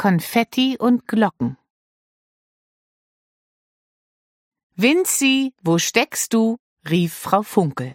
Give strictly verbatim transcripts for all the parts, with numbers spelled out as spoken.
Konfetti und Glocken. »Vinzi, wo steckst du?« rief Frau Funkel.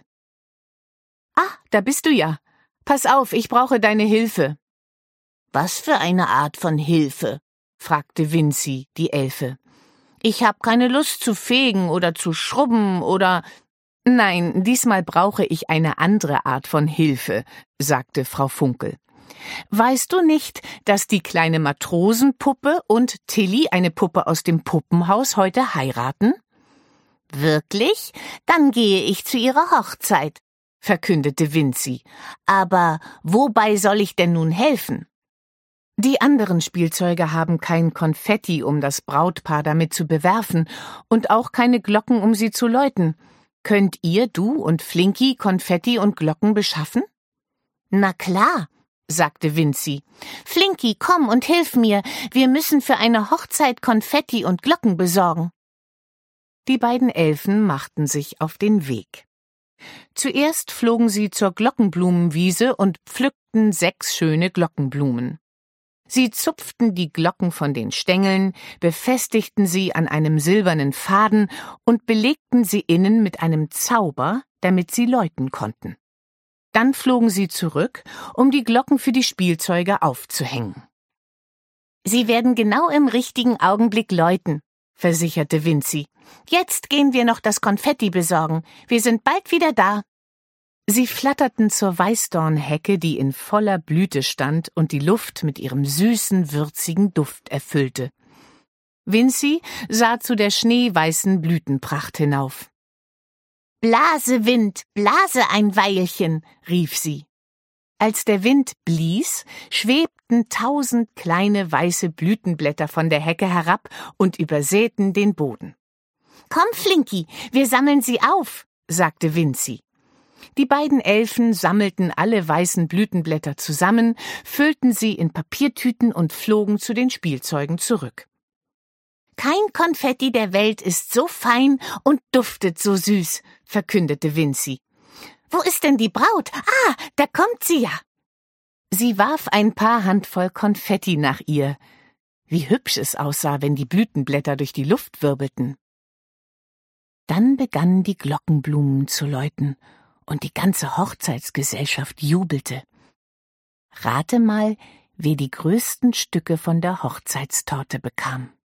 »Ah, da bist du ja. Pass auf, ich brauche deine Hilfe.« »Was für eine Art von Hilfe?« fragte Vinzi, die Elfe. »Ich hab keine Lust zu fegen oder zu schrubben oder...« »Nein, diesmal brauche ich eine andere Art von Hilfe«, sagte Frau Funkel. »Weißt du nicht, dass die kleine Matrosenpuppe und Tilly, eine Puppe aus dem Puppenhaus, heute heiraten?« »Wirklich? Dann gehe ich zu ihrer Hochzeit«, verkündete Vinzi. »Aber wobei soll ich denn nun helfen?« »Die anderen Spielzeuge haben kein Konfetti, um das Brautpaar damit zu bewerfen, und auch keine Glocken, um sie zu läuten. Könnt ihr, du und Flinky, Konfetti und Glocken beschaffen?« »Na klar«, sagte Vinzi. »Flinky, komm und hilf mir. Wir müssen für eine Hochzeit Konfetti und Glocken besorgen.« Die beiden Elfen machten sich auf den Weg. Zuerst flogen sie zur Glockenblumenwiese und pflückten sechs schöne Glockenblumen. Sie zupften die Glocken von den Stängeln, befestigten sie an einem silbernen Faden und belegten sie innen mit einem Zauber, damit sie läuten konnten. Dann flogen sie zurück, um die Glocken für die Spielzeuge aufzuhängen. »Sie werden genau im richtigen Augenblick läuten«, versicherte Vinzi. »Jetzt gehen wir noch das Konfetti besorgen. Wir sind bald wieder da.« Sie flatterten zur Weißdornhecke, die in voller Blüte stand und die Luft mit ihrem süßen, würzigen Duft erfüllte. Vinzi sah zu der schneeweißen Blütenpracht hinauf. »Blase, Wind, blase ein Weilchen«, rief sie. Als der Wind blies, schwebten tausend kleine weiße Blütenblätter von der Hecke herab und übersäten den Boden. »Komm, Flinky, wir sammeln sie auf«, sagte Vinzi. Die beiden Elfen sammelten alle weißen Blütenblätter zusammen, füllten sie in Papiertüten und flogen zu den Spielzeugen zurück. »Kein Konfetti der Welt ist so fein und duftet so süß«, verkündete Vinzi. »Wo ist denn die Braut? Ah, da kommt sie ja!« Sie warf ein paar Handvoll Konfetti nach ihr. Wie hübsch es aussah, wenn die Blütenblätter durch die Luft wirbelten. Dann begannen die Glockenblumen zu läuten, und die ganze Hochzeitsgesellschaft jubelte. Rate mal, wer die größten Stücke von der Hochzeitstorte bekam.